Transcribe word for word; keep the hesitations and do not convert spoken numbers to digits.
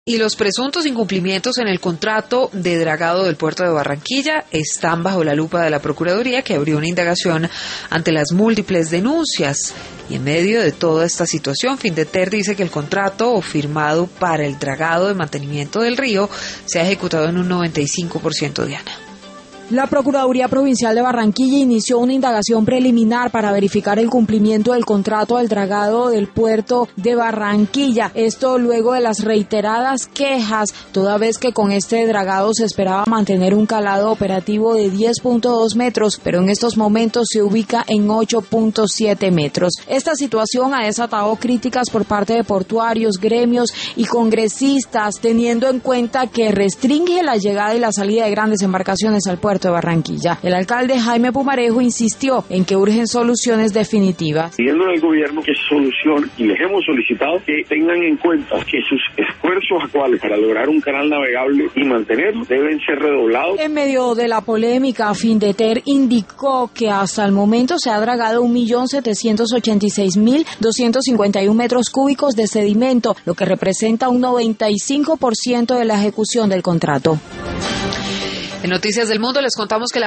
Y los presuntos incumplimientos en el contrato de dragado del puerto de Barranquilla están bajo la lupa de la Procuraduría, que abrió una indagación ante las múltiples denuncias. Y en medio de toda esta situación, Findeter dice que el contrato firmado para el dragado de mantenimiento del río se ha ejecutado en un noventa y cinco por ciento, Diana. La Procuraduría Provincial de Barranquilla inició una indagación preliminar para verificar el cumplimiento del contrato del dragado del puerto de Barranquilla. Esto luego de las reiteradas quejas, toda vez que con este dragado se esperaba mantener un calado operativo de diez punto dos metros, pero en estos momentos se ubica en ocho punto siete metros. Esta situación ha desatado críticas por parte de portuarios, gremios y congresistas, teniendo en cuenta que restringe la llegada y la salida de grandes embarcaciones al puerto de Barranquilla. El alcalde Jaime Pumarejo insistió en que urgen soluciones definitivas. Pidiéndole al gobierno que solucione, y les hemos solicitado que tengan en cuenta que sus esfuerzos actuales para lograr un canal navegable y mantenerlo deben ser redoblados. En medio de la polémica, Findeter indicó que hasta el momento se ha dragado un millón setecientos ochenta y seis mil doscientos cincuenta y uno metros cúbicos de sedimento, lo que representa un noventa y cinco por ciento de la ejecución del contrato. En Noticias del Mundo les contamos que la